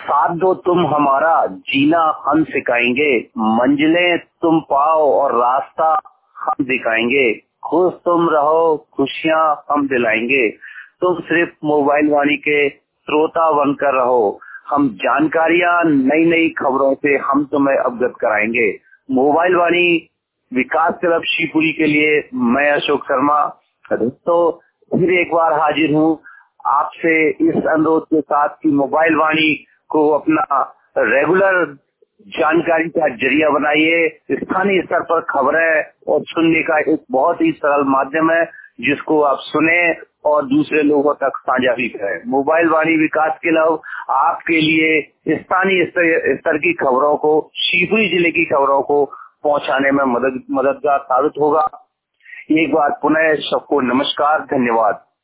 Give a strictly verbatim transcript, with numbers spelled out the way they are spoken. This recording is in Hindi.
साथ दो तुम हमारा, जीना हम सिखाएंगे, मंजिलें तुम पाओ और रास्ता हम दिखाएंगे, खुश तुम रहो खुशियां हम दिलाएंगे, तुम सिर्फ मोबाइल वाणी के श्रोता बनकर रहो, हम जानकारियां नई नई खबरों से हम तुम्हें अवगत कराएंगे। मोबाइल वाणी विकास क्लब शिवपुरी के लिए मैं अशोक शर्मा तो फिर एक बार हाजिर हूँ आपसे इस अनुरोध के साथ कि मोबाइल वाणी को अपना रेगुलर जानकारी का जरिया बनाइए। स्थानीय स्तर पर खबरें और सुनने का एक बहुत ही सरल माध्यम है जिसको आप सुने और दूसरे लोगों तक साझा भी करें। मोबाइल वाणी विकास क्लब आपके लिए स्थानीय स्तर की खबरों को, शिवपुरी जिले की खबरों को पहुंचाने में मदद मददगार साबित होगा। एक बार पुनः सबको नमस्कार, धन्यवाद।